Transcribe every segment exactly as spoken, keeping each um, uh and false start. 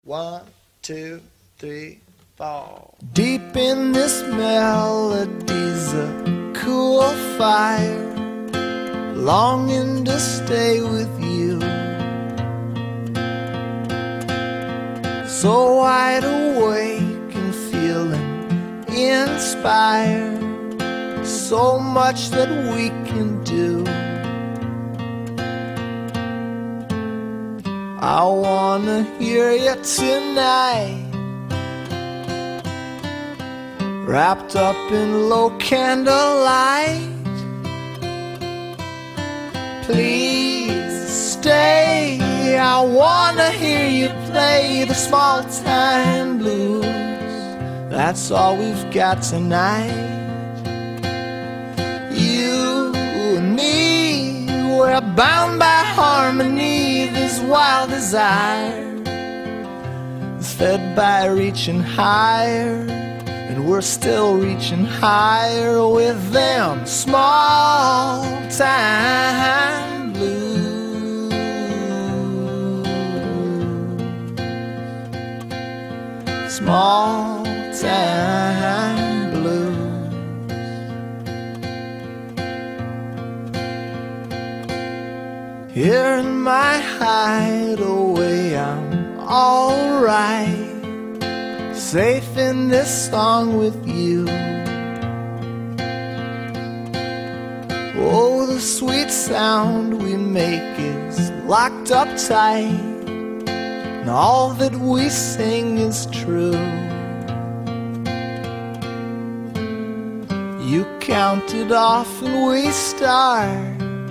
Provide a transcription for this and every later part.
One, two, three, four. Deep in this melody's a cool fire, longing to stay with you. So wide awake and feeling inspired, so much that we can do. I wanna hear you tonight, wrapped up in low candlelight. Please stay, I wanna hear you play the small time blues. That's all we've got tonight. You and me, we're bound by harmony. This wild desire is fed by reaching higher, and we're still reaching higher with them small time blues. Small time blues. Here in my hideaway, I'm alright, safe in this song with you. Oh, the sweet sound we make is locked up tight, and all that we sing is true. You count it off and we start.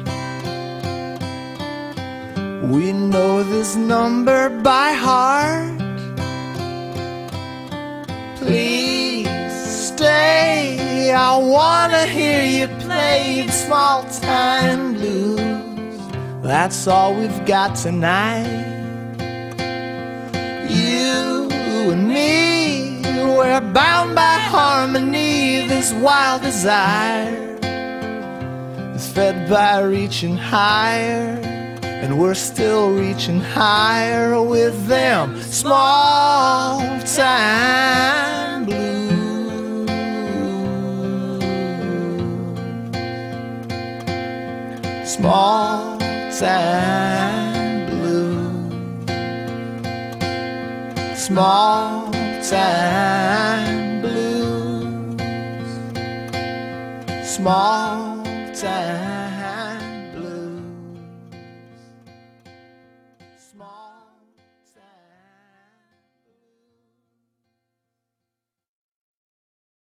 We know this number by heart. Please stay, I wanna hear you play the small time blues. That's all we've got tonight. You and me, we're bound by harmony. This wild desire is fed by reaching higher, and we're still reaching higher with them small time blues. Small time blues. Small time blues. Small time.